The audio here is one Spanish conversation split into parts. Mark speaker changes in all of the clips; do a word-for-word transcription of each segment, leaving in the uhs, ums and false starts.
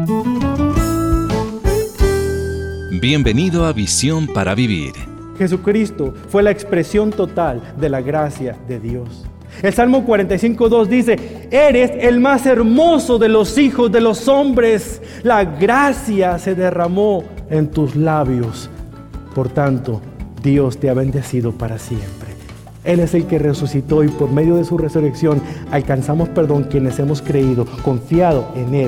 Speaker 1: Bienvenido a Visión para Vivir.
Speaker 2: Jesucristo fue la expresión total de la gracia de Dios. El Salmo cuarenta y cinco, dos dice: eres el más hermoso de los hijos de los hombres. La gracia se derramó en tus labios. Por tanto, Dios te ha bendecido para siempre. Él es el que resucitó y por medio de su resurrección alcanzamos perdón quienes hemos creído, confiado en Él.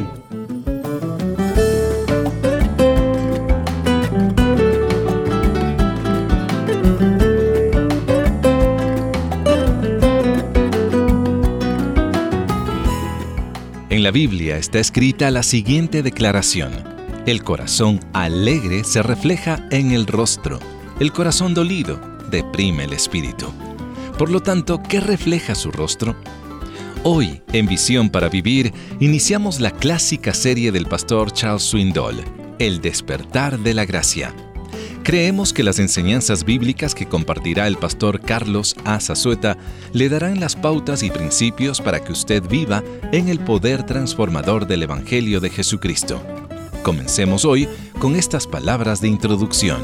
Speaker 1: En la Biblia está escrita la siguiente declaración: el corazón alegre se refleja en el rostro, el corazón dolido deprime el espíritu. Por lo tanto, ¿qué refleja su rostro? Hoy, en Visión para Vivir, iniciamos la clásica serie del pastor Charles Swindoll, El despertar de la gracia. Creemos que las enseñanzas bíblicas que compartirá el pastor Carlos A. Zazueta le darán las pautas y principios para que usted viva en el poder transformador del Evangelio de Jesucristo. Comencemos hoy con estas palabras de introducción.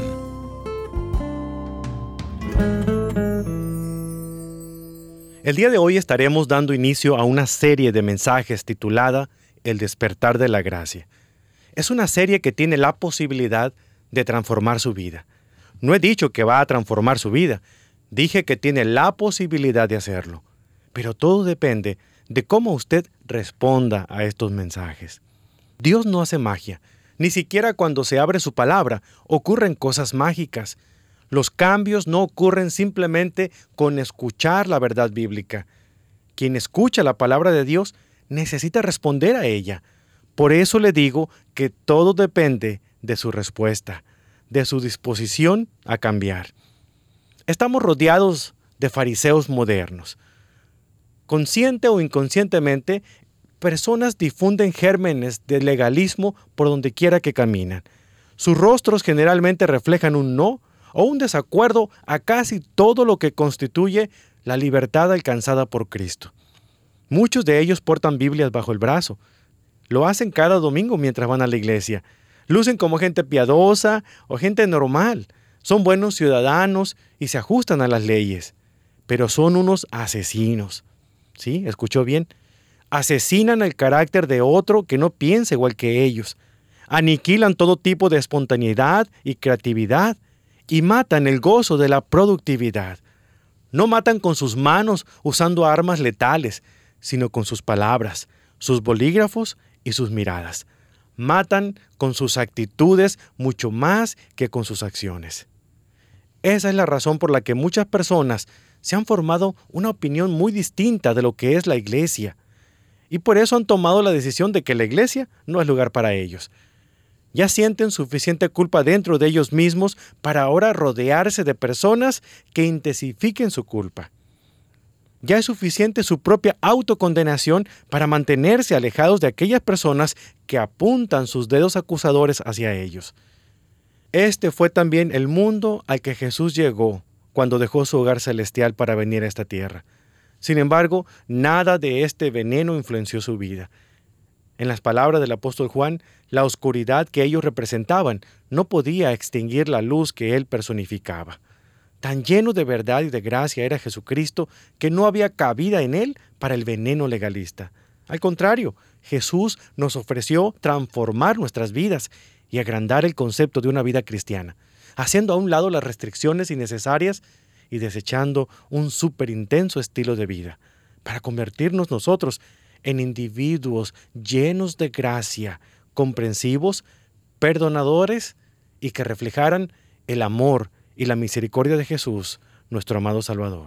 Speaker 2: El día de hoy estaremos dando inicio a una serie de mensajes titulada El despertar de la gracia. Es una serie que tiene la posibilidad de transformar su vida. No he dicho que va a transformar su vida, dije que tiene la posibilidad de hacerlo. Pero todo depende de cómo usted responda a estos mensajes. Dios no hace magia, ni siquiera cuando se abre su palabra ocurren cosas mágicas. Los cambios no ocurren simplemente con escuchar la verdad bíblica. Quien escucha la palabra de Dios necesita responder a ella. Por eso le digo que todo depende de su respuesta, de su disposición a cambiar. Estamos rodeados de fariseos modernos. Consciente o inconscientemente, personas difunden gérmenes de legalismo por donde quiera que caminan. Sus rostros generalmente reflejan un no o un desacuerdo a casi todo lo que constituye la libertad alcanzada por Cristo. Muchos de ellos portan Biblias bajo el brazo. Lo hacen cada domingo mientras van a la iglesia. Lucen como gente piadosa o gente normal. Son buenos ciudadanos y se ajustan a las leyes. Pero son unos asesinos. ¿Sí? ¿Escuchó bien? Asesinan el carácter de otro que no piensa igual que ellos. Aniquilan todo tipo de espontaneidad y creatividad. Y matan el gozo de la productividad. No matan con sus manos usando armas letales, sino con sus palabras, sus bolígrafos y sus miradas. Matan con sus actitudes mucho más que con sus acciones. Esa es la razón por la que muchas personas se han formado una opinión muy distinta de lo que es la iglesia. Y por eso han tomado la decisión de que la iglesia no es lugar para ellos. Ya sienten suficiente culpa dentro de ellos mismos para ahora rodearse de personas que intensifiquen su culpa. Ya es suficiente su propia autocondenación para mantenerse alejados de aquellas personas que apuntan sus dedos acusadores hacia ellos. Este fue también el mundo al que Jesús llegó cuando dejó su hogar celestial para venir a esta tierra. Sin embargo, nada de este veneno influenció su vida. En las palabras del apóstol Juan, la oscuridad que ellos representaban no podía extinguir la luz que él personificaba. Tan lleno de verdad y de gracia era Jesucristo que no había cabida en él para el veneno legalista. Al contrario, Jesús nos ofreció transformar nuestras vidas y agrandar el concepto de una vida cristiana, haciendo a un lado las restricciones innecesarias y desechando un súper intenso estilo de vida, para convertirnos nosotros en individuos llenos de gracia, comprensivos, perdonadores y que reflejaran el amor y la misericordia de Jesús, nuestro amado Salvador.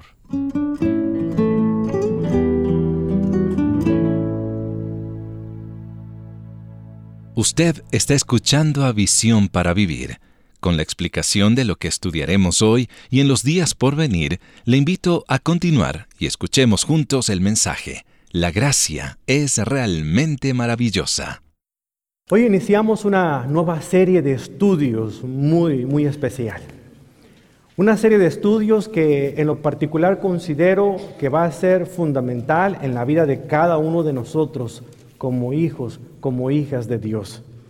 Speaker 1: Usted está escuchando a Visión para Vivir. Con la explicación de lo que estudiaremos hoy y en los días por venir, le invito a continuar y escuchemos juntos el mensaje. La gracia es realmente maravillosa.
Speaker 2: Hoy iniciamos una nueva serie de estudios muy, muy especial. Una serie de estudios que en lo particular considero que va a ser fundamental en la vida de cada uno de nosotros como hijos, como hijas de Dios.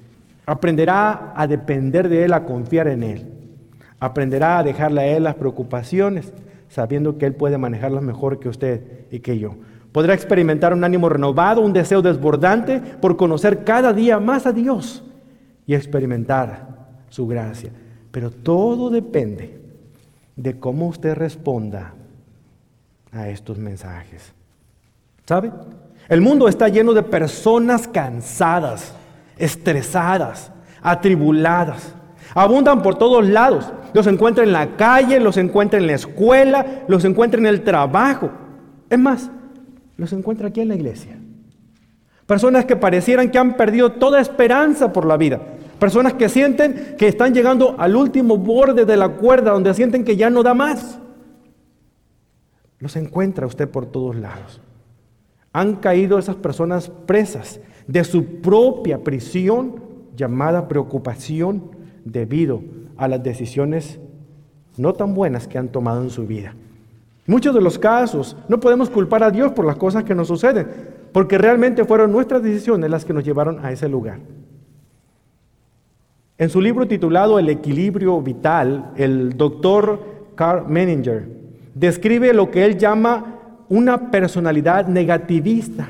Speaker 2: Aprenderá a depender de Él, a confiar en Él. Aprenderá a dejarle a Él las preocupaciones, sabiendo que Él puede manejarlas mejor que usted y que yo. Podrá experimentar un ánimo renovado, un deseo desbordante por conocer cada día más a Dios y experimentar su gracia. Pero todo depende de cómo usted responda a estos mensajes. ¿Sabe? El mundo está lleno de personas cansadas, estresadas, atribuladas. Abundan por todos lados. Los encuentra en la calle, los encuentra en la escuela, los encuentra en el trabajo. Es más, los encuentra aquí en la iglesia. Personas que parecieran que han perdido toda esperanza por la vida. Personas que sienten que están llegando al último borde de la cuerda, donde sienten que ya no da más. Los encuentra usted por todos lados. Han caído esas personas presas de su propia prisión llamada preocupación debido a las decisiones no tan buenas que han tomado en su vida. En muchos de los casos no podemos culpar a Dios por las cosas que nos suceden, porque realmente fueron nuestras decisiones las que nos llevaron a ese lugar. En su libro titulado El equilibrio vital, el doctor Karl Menninger describe lo que él llama una personalidad negativista.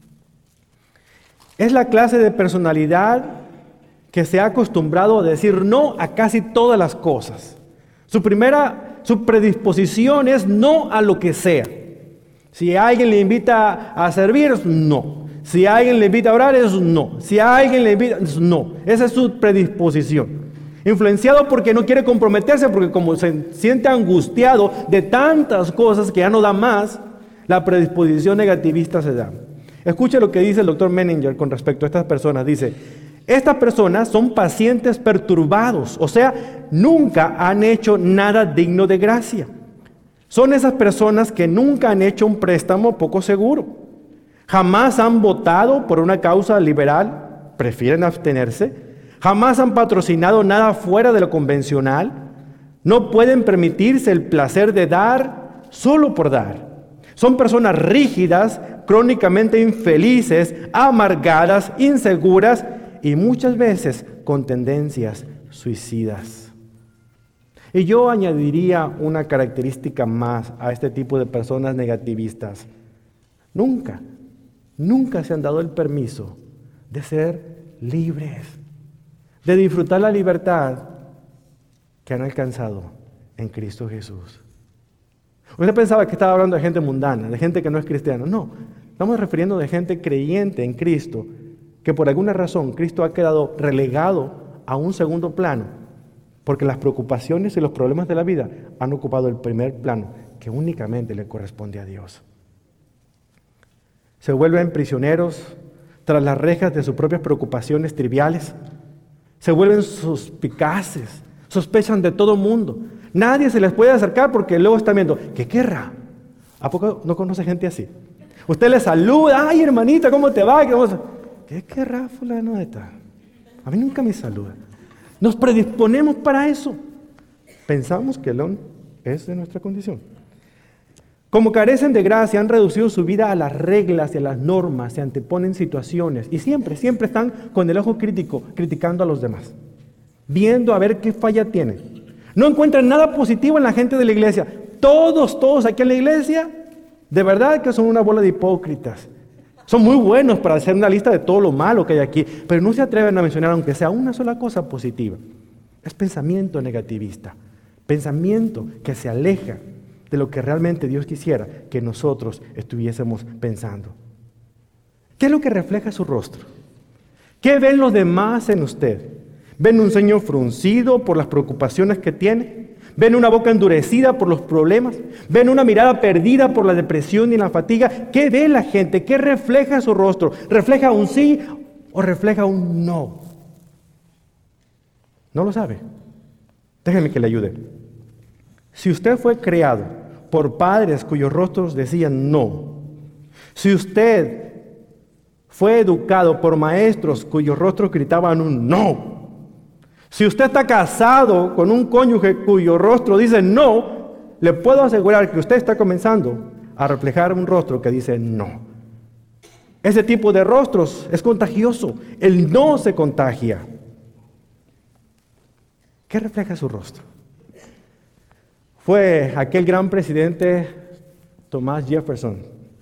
Speaker 2: Es la clase de personalidad que se ha acostumbrado a decir no a casi todas las cosas. Su primera, su predisposición es no a lo que sea. Si alguien le invita a servir, es no. Si alguien le invita a orar, es no. Si alguien le invita, es no. Esa es su predisposición. Influenciado porque no quiere comprometerse, porque como se siente angustiado de tantas cosas que ya no da más, la predisposición negativista se da. Escuche lo que dice el doctor Menninger con respecto a estas personas. Dice, estas personas son pacientes perturbados, o sea, nunca han hecho nada digno de gracia. Son esas personas que nunca han hecho un préstamo poco seguro. Jamás han votado por una causa liberal, prefieren abstenerse. Jamás han patrocinado nada fuera de lo convencional. No pueden permitirse el placer de dar solo por dar. Son personas rígidas, crónicamente infelices, amargadas, inseguras y muchas veces con tendencias suicidas. Y yo añadiría una característica más a este tipo de personas negativistas. Nunca, nunca se han dado el permiso de ser libres, de disfrutar la libertad que han alcanzado en Cristo Jesús. Usted pensaba que estaba hablando de gente mundana, de gente que no es cristiana. No, estamos refiriendo de gente creyente en Cristo, que por alguna razón Cristo ha quedado relegado a un segundo plano, porque las preocupaciones y los problemas de la vida han ocupado el primer plano, que únicamente le corresponde a Dios. Se vuelven prisioneros tras las rejas de sus propias preocupaciones triviales. Se vuelven suspicaces, sospechan de todo mundo. Nadie se les puede acercar porque luego están viendo, ¿qué querrá? ¿A poco no conoce gente así? Usted le saluda, ay hermanita, ¿cómo te va? ¿Qué querrá fulano de tal? A mí nunca me saluda. Nos predisponemos para eso. Pensamos que el don es de nuestra condición. Como carecen de gracia, han reducido su vida a las reglas y a las normas, se anteponen situaciones y siempre, siempre están con el ojo crítico, criticando a los demás, viendo a ver qué falla tienen. No encuentran nada positivo en la gente de la iglesia. Todos, todos aquí en la iglesia, de verdad que son una bola de hipócritas. Son muy buenos para hacer una lista de todo lo malo que hay aquí, pero no se atreven a mencionar aunque sea una sola cosa positiva. Es pensamiento negativista, pensamiento que se aleja de lo que realmente Dios quisiera que nosotros estuviésemos pensando. ¿Qué es lo que refleja su rostro? ¿Qué ven los demás en usted? ¿Ven un ceño fruncido por las preocupaciones que tiene? ¿Ven una boca endurecida por los problemas? ¿Ven una mirada perdida por la depresión y la fatiga? ¿Qué ve la gente? ¿Qué refleja su rostro? ¿Refleja un sí o refleja un no? ¿No lo sabe? Déjeme que le ayude. Si usted fue creado por padres cuyos rostros decían no, si usted fue educado por maestros cuyos rostros gritaban un no, si usted está casado con un cónyuge cuyo rostro dice no, le puedo asegurar que usted está comenzando a reflejar un rostro que dice no. Ese tipo de rostros es contagioso. El no se contagia. ¿Qué refleja su rostro? Fue aquel gran presidente Thomas Jefferson,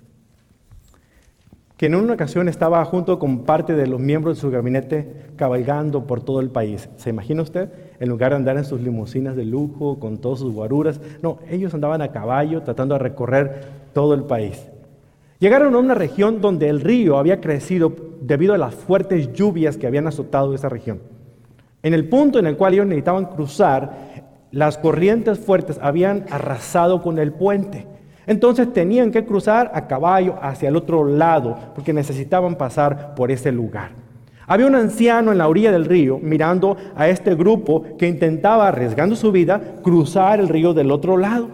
Speaker 2: que en una ocasión estaba junto con parte de los miembros de su gabinete cabalgando por todo el país. ¿Se imagina usted? En lugar de andar en sus limusinas de lujo, con todas sus guaruras, no, ellos andaban a caballo tratando de recorrer todo el país. Llegaron a una región donde el río había crecido debido a las fuertes lluvias que habían azotado esa región. En el punto en el cual ellos necesitaban cruzar, las corrientes fuertes habían arrasado con el puente. Entonces tenían que cruzar a caballo hacia el otro lado porque necesitaban pasar por ese lugar. Había un anciano en la orilla del río mirando a este grupo que intentaba, arriesgando su vida, cruzar el río del otro lado.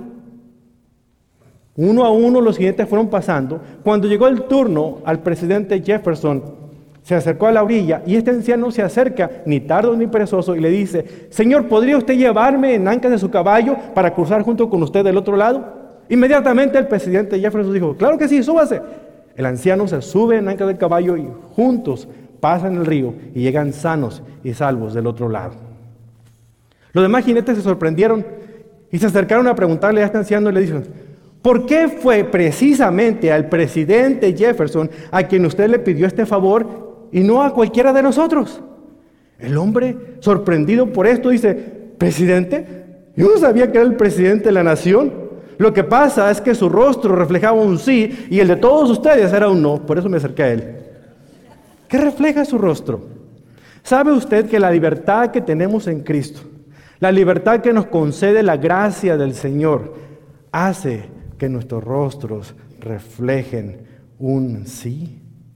Speaker 2: Uno a uno los siguientes fueron pasando. Cuando llegó el turno al presidente Jefferson, se acercó a la orilla y este anciano se acerca, ni tardo ni perezoso, y le dice: Señor, ¿podría usted llevarme en ancas de su caballo para cruzar junto con usted del otro lado? Inmediatamente el presidente Jefferson dijo: claro que sí, súbase. El anciano se sube en ancas del caballo y juntos pasan el río y llegan sanos y salvos del otro lado. Los demás jinetes se sorprendieron y se acercaron a preguntarle a este anciano y le dijeron: ¿por qué fue precisamente al presidente Jefferson a quien usted le pidió este favor y no a cualquiera de nosotros? El hombre, sorprendido por esto, dice: presidente, yo no sabía que era el presidente de la nación. Lo que pasa es que su rostro reflejaba un sí y el de todos ustedes era un no, por eso me acerqué a él. ¿Qué refleja su rostro? ¿Sabe usted que la libertad que tenemos en Cristo, la libertad que nos concede la gracia del Señor, hace que nuestros rostros reflejen un sí?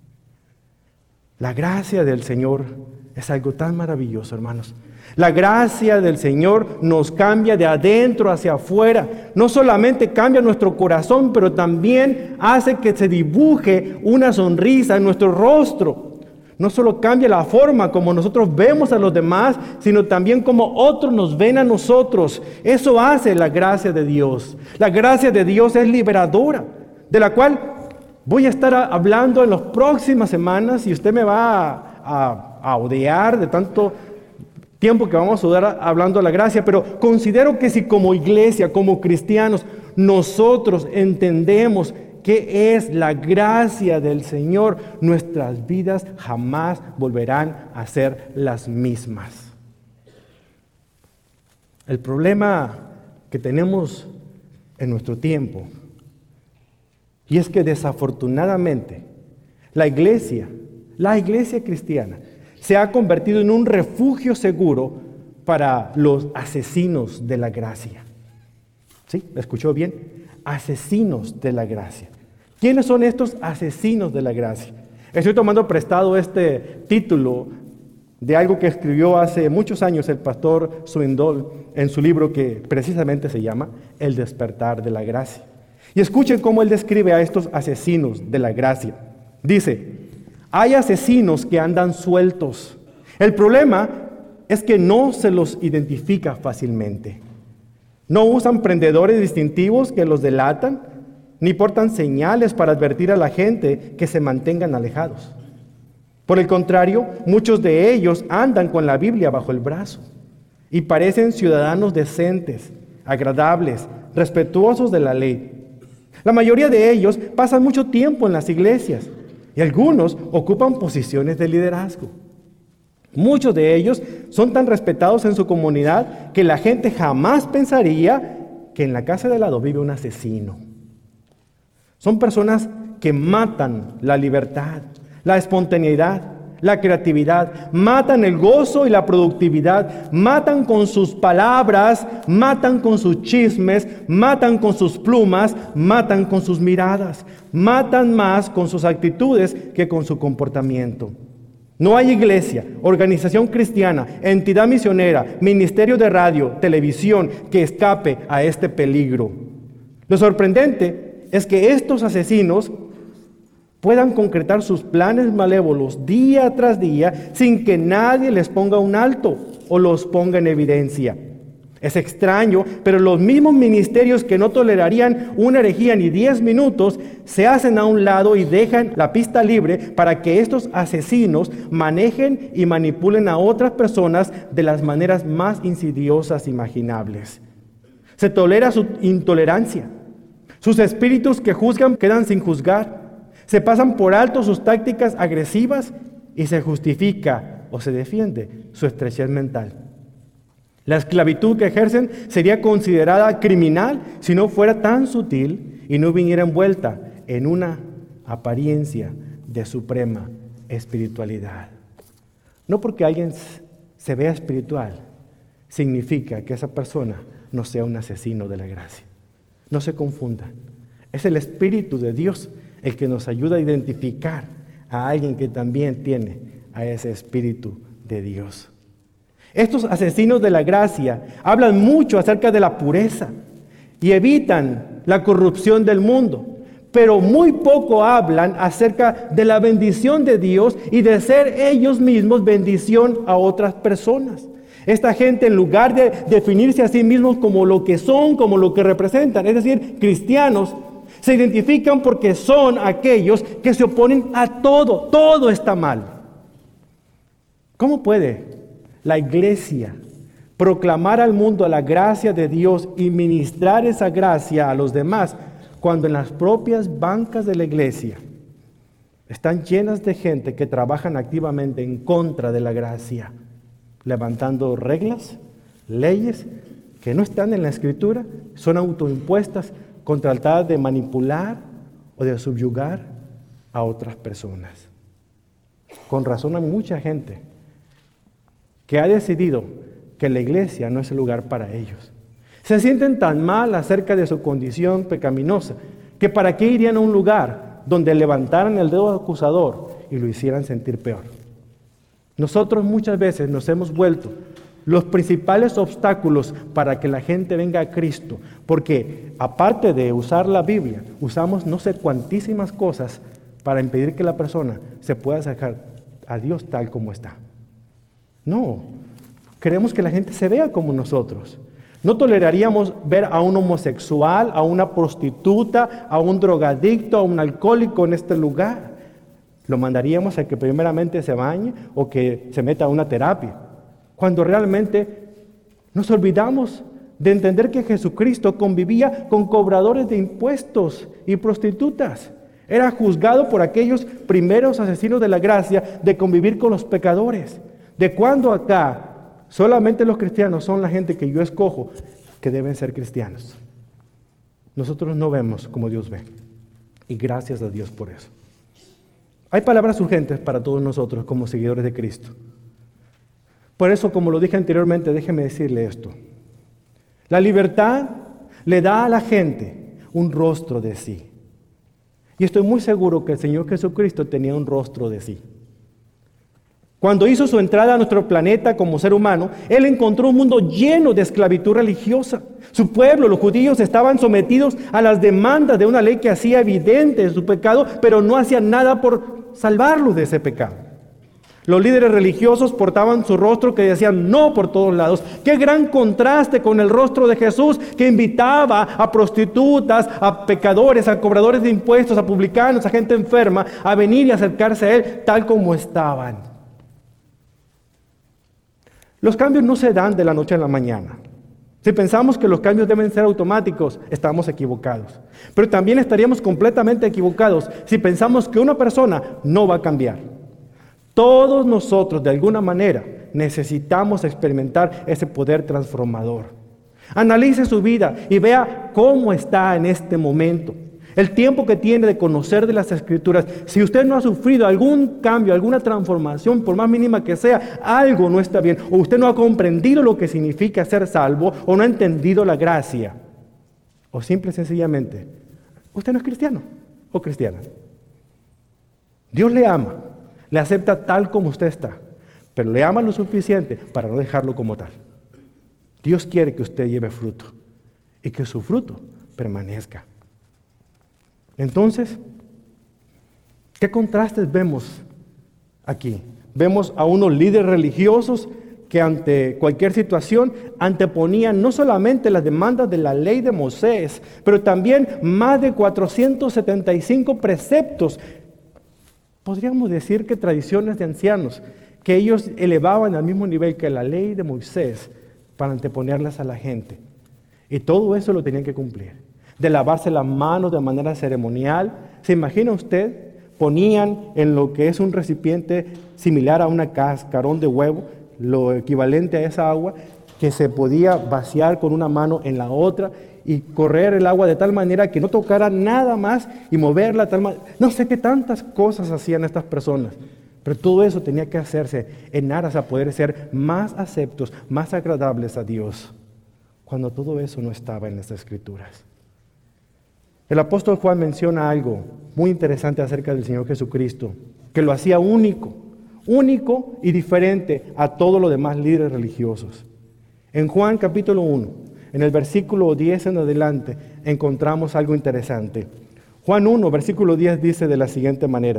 Speaker 2: La gracia del Señor es algo tan maravilloso, hermanos. La gracia del Señor nos cambia de adentro hacia afuera. No solamente cambia nuestro corazón, pero también hace que se dibuje una sonrisa en nuestro rostro. No solo cambia la forma como nosotros vemos a los demás, sino también como otros nos ven a nosotros. Eso hace la gracia de Dios. La gracia de Dios es liberadora, de la cual voy a estar hablando en las próximas semanas y usted me va a, a, a odiar de tanto tiempo que vamos a durar hablando de la gracia, pero considero que si como iglesia, como cristianos, nosotros entendemos qué es la gracia del Señor, nuestras vidas jamás volverán a ser las mismas. El problema que tenemos en nuestro tiempo, y es que desafortunadamente la iglesia, la iglesia cristiana, se ha convertido en un refugio seguro para los asesinos de la gracia. ¿Sí? ¿Me escuchó bien? Asesinos de la gracia. ¿Quiénes son estos asesinos de la gracia? Estoy tomando prestado este título de algo que escribió hace muchos años el pastor Swindoll en su libro que precisamente se llama El despertar de la gracia. Y escuchen cómo él describe a estos asesinos de la gracia. Dice: hay asesinos que andan sueltos. El problema es que no se los identifica fácilmente. No usan prendedores distintivos que los delatan, ni portan señales para advertir a la gente que se mantengan alejados. Por el contrario, muchos de ellos andan con la Biblia bajo el brazo y parecen ciudadanos decentes, agradables, respetuosos de la ley. La mayoría de ellos pasan mucho tiempo en las iglesias y algunos ocupan posiciones de liderazgo. Muchos de ellos son tan respetados en su comunidad que la gente jamás pensaría que en la casa de al lado vive un asesino. Son personas que matan la libertad, la espontaneidad, la creatividad, matan el gozo y la productividad, matan con sus palabras, matan con sus chismes, matan con sus plumas, matan con sus miradas, matan más con sus actitudes que con su comportamiento. No hay iglesia, organización cristiana, entidad misionera, ministerio de radio, televisión que escape a este peligro. Lo sorprendente es que estos asesinos puedan concretar sus planes malévolos día tras día sin que nadie les ponga un alto o los ponga en evidencia. Es extraño, pero los mismos ministerios que no tolerarían una herejía ni diez minutos se hacen a un lado y dejan la pista libre para que estos asesinos manejen y manipulen a otras personas de las maneras más insidiosas imaginables. Se tolera su intolerancia. Sus espíritus que juzgan quedan sin juzgar. Se pasan por alto sus tácticas agresivas y se justifica o se defiende su estrechez mental. La esclavitud que ejercen sería considerada criminal si no fuera tan sutil y no viniera envuelta en una apariencia de suprema espiritualidad. No porque alguien se vea espiritual significa que esa persona no sea un asesino de la gracia. No se confundan. Es el Espíritu de Dios el que nos ayuda a identificar a alguien que también tiene a ese Espíritu de Dios. Estos asesinos de la gracia hablan mucho acerca de la pureza y evitan la corrupción del mundo, pero muy poco hablan acerca de la bendición de Dios y de ser ellos mismos bendición a otras personas. Esta gente, en lugar de definirse a sí mismos como lo que son, como lo que representan, es decir, cristianos, se identifican porque son aquellos que se oponen a todo, todo está mal. ¿Cómo puede la iglesia proclamar al mundo la gracia de Dios y ministrar esa gracia a los demás cuando en las propias bancas de la iglesia están llenas de gente que trabajan activamente en contra de la gracia, levantando reglas, leyes que no están en la Escritura, son autoimpuestas con tratar de manipular o de subyugar a otras personas? Con razón hay mucha gente que ha decidido que la iglesia no es el lugar para ellos. Se sienten tan mal acerca de su condición pecaminosa que para qué irían a un lugar donde levantaran el dedo acusador y lo hicieran sentir peor. Nosotros muchas veces nos hemos vuelto los principales obstáculos para que la gente venga a Cristo, porque aparte de usar la Biblia, usamos no sé cuantísimas cosas para impedir que la persona se pueda acercar a Dios tal como está. No, queremos que la gente se vea como nosotros. No toleraríamos ver a un homosexual, a una prostituta, a un drogadicto, a un alcohólico en este lugar. Lo mandaríamos a que primeramente se bañe o que se meta a una terapia. Cuando realmente nos olvidamos de entender que Jesucristo convivía con cobradores de impuestos y prostitutas. Era juzgado por aquellos primeros asesinos de la gracia de convivir con los pecadores. ¿De cuándo acá solamente los cristianos son la gente que yo escojo que deben ser cristianos? Nosotros no vemos como Dios ve. Y gracias a Dios por eso. Hay palabras urgentes para todos nosotros como seguidores de Cristo. Por eso, como lo dije anteriormente, déjeme decirle esto. La libertad le da a la gente un rostro de sí. Y estoy muy seguro que el Señor Jesucristo tenía un rostro de sí. Cuando hizo su entrada a nuestro planeta como ser humano, Él encontró un mundo lleno de esclavitud religiosa. Su pueblo, los judíos, estaban sometidos a las demandas de una ley que hacía evidente su pecado, pero no hacía nada por salvarlos de ese pecado. Los líderes religiosos portaban su rostro que decían no por todos lados. Qué gran contraste con el rostro de Jesús, que invitaba a prostitutas, a pecadores, a cobradores de impuestos, a publicanos, a gente enferma, a venir y acercarse a Él tal como estaban. Los cambios no se dan de la noche a la mañana. Si pensamos que los cambios deben ser automáticos, estamos equivocados. Pero también estaríamos completamente equivocados si pensamos que una persona no va a cambiar. Todos nosotros, de alguna manera, necesitamos experimentar ese poder transformador. Analice su vida y vea cómo está en este momento. El tiempo que tiene de conocer de las Escrituras. Si usted no ha sufrido algún cambio, alguna transformación, por más mínima que sea, algo no está bien. O usted no ha comprendido lo que significa ser salvo, o no ha entendido la gracia. O simple y sencillamente, usted no es cristiano o cristiana. Dios le ama, le acepta tal como usted está, pero le ama lo suficiente para no dejarlo como tal. Dios quiere que usted lleve fruto y que su fruto permanezca. Entonces, ¿qué contrastes vemos aquí? Vemos a unos líderes religiosos que ante cualquier situación anteponían no solamente las demandas de la ley de Moisés, pero también más de cuatrocientos setenta y cinco preceptos. Podríamos decir que tradiciones de ancianos, que ellos elevaban al mismo nivel que la ley de Moisés para anteponerlas a la gente. Y todo eso lo tenían que cumplir. De lavarse las manos de manera ceremonial. ¿Se imagina usted? Ponían en lo que es un recipiente similar a una cascarón de huevo, lo equivalente a esa agua, que se podía vaciar con una mano en la otra y correr el agua de tal manera que no tocara nada más y moverla de tal manera. No sé qué tantas cosas hacían estas personas, pero todo eso tenía que hacerse en aras a poder ser más aceptos, más agradables a Dios, cuando todo eso no estaba en las Escrituras. El apóstol Juan menciona algo muy interesante acerca del Señor Jesucristo, que lo hacía único, único y diferente a todos los demás líderes religiosos. En Juan capítulo uno, en el versículo diez en adelante, encontramos algo interesante. Juan uno, versículo diez dice de la siguiente manera: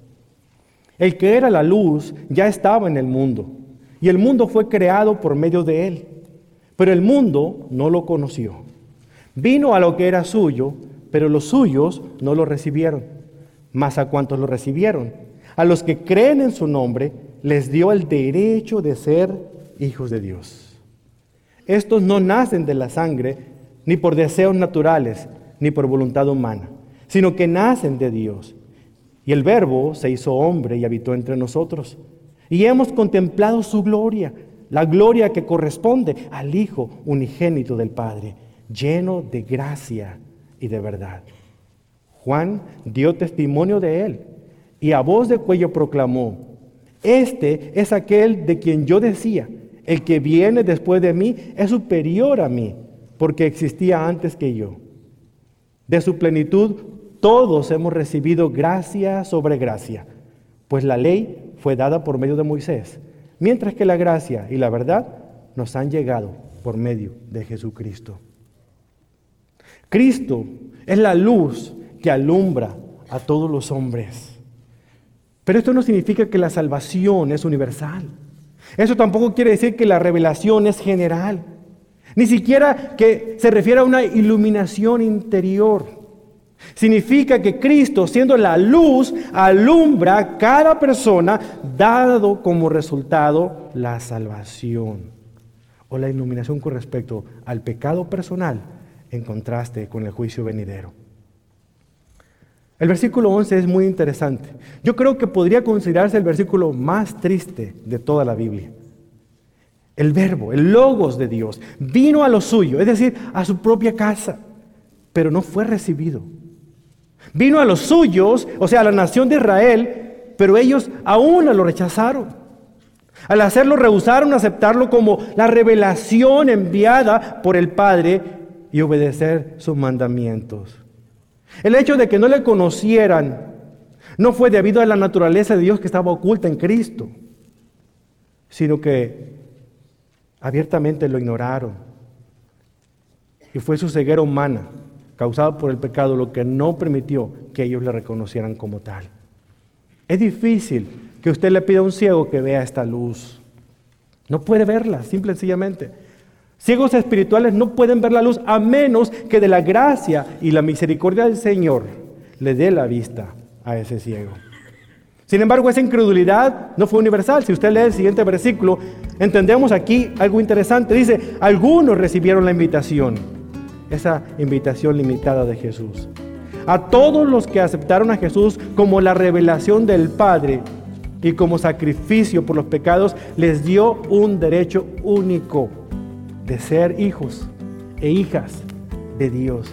Speaker 2: el que era la luz ya estaba en el mundo, y el mundo fue creado por medio de él, pero el mundo no lo conoció. Vino a lo que era suyo, pero los suyos no lo recibieron. Mas a cuantos lo recibieron, a los que creen en su nombre, les dio el derecho de ser hijos de Dios. Estos no nacen de la sangre, ni por deseos naturales, ni por voluntad humana, sino que nacen de Dios. Y el Verbo se hizo hombre y habitó entre nosotros. Y hemos contemplado su gloria, la gloria que corresponde al Hijo unigénito del Padre, lleno de gracia y de verdad. Juan dio testimonio de él y a voz de cuello proclamó: este es aquel de quien yo decía, el que viene después de mí es superior a mí, porque existía antes que yo. De su plenitud todos hemos recibido gracia sobre gracia, pues la ley fue dada por medio de Moisés, mientras que la gracia y la verdad nos han llegado por medio de Jesucristo. Cristo es la luz que alumbra a todos los hombres. Pero esto no significa que la salvación es universal. Eso tampoco quiere decir que la revelación es general. Ni siquiera que se refiere a una iluminación interior. Significa que Cristo, siendo la luz, alumbra a cada persona, dado como resultado la salvación o la iluminación con respecto al pecado personal, en contraste con el juicio venidero. El versículo once es muy interesante. Yo creo que podría considerarse el versículo más triste de toda la Biblia. El Verbo, el Logos de Dios, vino a lo suyo, es decir, a su propia casa, pero no fue recibido. Vino a los suyos, o sea, a la nación de Israel, pero ellos aún lo rechazaron. Al hacerlo, rehusaron aceptarlo como la revelación enviada por el Padre y obedecer sus mandamientos. El hecho de que no le conocieran no fue debido a la naturaleza de Dios que estaba oculta en Cristo, sino que abiertamente lo ignoraron. Y fue su ceguera humana, causada por el pecado, lo que no permitió que ellos le reconocieran como tal. Es difícil que usted le pida a un ciego que vea esta luz. No puede verla, simple y sencillamente. Ciegos espirituales no pueden ver la luz a menos que de la gracia y la misericordia del Señor le dé la vista a ese ciego. Sin embargo, esa incredulidad no fue universal. Si usted lee el siguiente versículo, entendemos aquí algo interesante. Dice, algunos recibieron la invitación, esa invitación limitada de Jesús. A todos los que aceptaron a Jesús como la revelación del Padre y como sacrificio por los pecados, les dio un derecho único de ser hijos e hijas de Dios.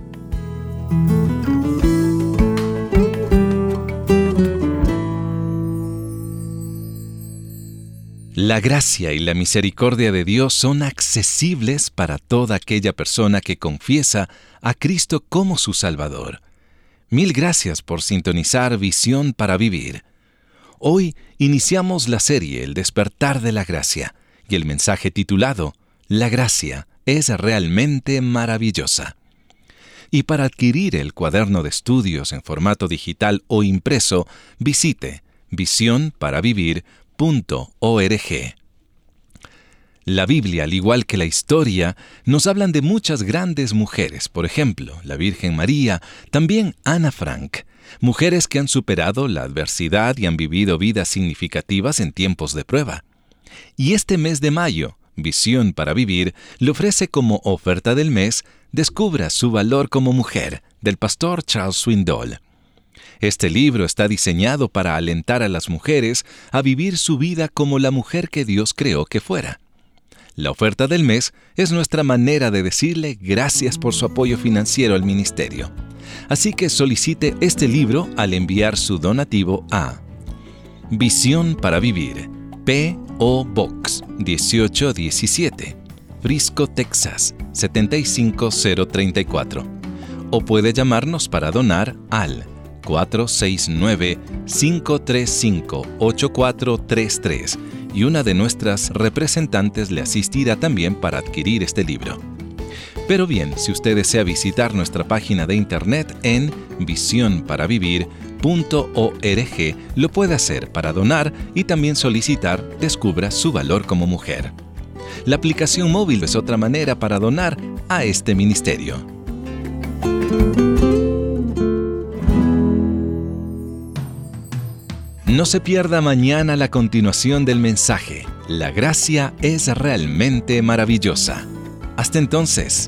Speaker 1: La gracia y la misericordia de Dios son accesibles para toda aquella persona que confiesa a Cristo como su Salvador. Mil gracias por sintonizar Visión para Vivir. Hoy iniciamos la serie El despertar de la gracia y el mensaje titulado La gracia es realmente maravillosa. Y para adquirir el cuaderno de estudios en formato digital o impreso, visite visión para vivir punto org. La Biblia, al igual que la historia, nos hablan de muchas grandes mujeres, por ejemplo, la Virgen María, también Ana Frank, mujeres que han superado la adversidad y han vivido vidas significativas en tiempos de prueba. Y este mes de mayo, Visión para Vivir le ofrece como oferta del mes Descubra su valor como mujer, del pastor Charles Swindoll. Este libro está diseñado para alentar a las mujeres a vivir su vida como la mujer que Dios creó que fuera. La oferta del mes es nuestra manera de decirle gracias por su apoyo financiero al ministerio. Así que solicite este libro al enviar su donativo a Visión para Vivir, P O Box dieciocho diecisiete, Frisco, Texas setenta y cinco cero treinta y cuatro. O puede llamarnos para donar al cuatro seis nueve, cinco tres cinco, ocho cuatro tres tres y una de nuestras representantes le asistirá también para adquirir este libro. Pero bien, si usted desea visitar nuestra página de internet en visión para vivir punto org, lo puede hacer para donar y también solicitar Descubra su valor como mujer. La aplicación móvil es otra manera para donar a este ministerio. No se pierda mañana la continuación del mensaje. La gracia es realmente maravillosa. Hasta entonces.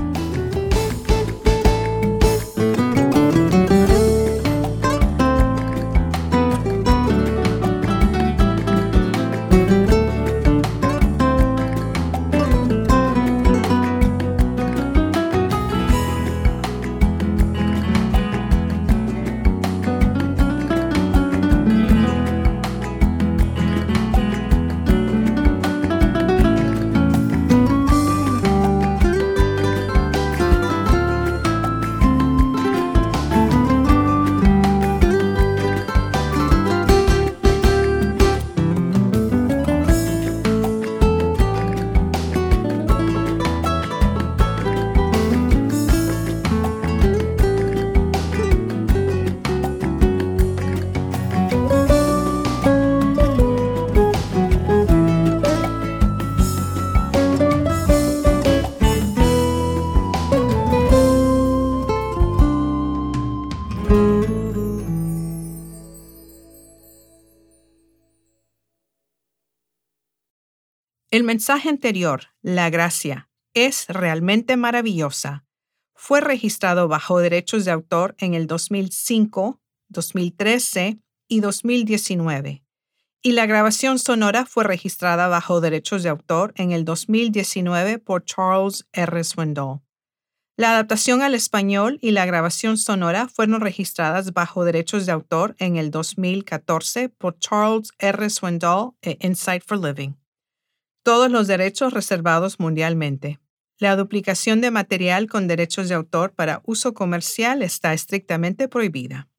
Speaker 3: El mensaje anterior, La gracia es realmente maravillosa, fue registrado bajo derechos de autor en el dos mil cinco, dos mil trece y dos mil diecinueve, y la grabación sonora fue registrada bajo derechos de autor en el dos mil diecinueve por Charles R. Swindoll. La adaptación al español y la grabación sonora fueron registradas bajo derechos de autor en el dos mil catorce por Charles R. Swindoll e Insight for Living. Todos los derechos reservados mundialmente. La duplicación de material con derechos de autor para uso comercial está estrictamente prohibida.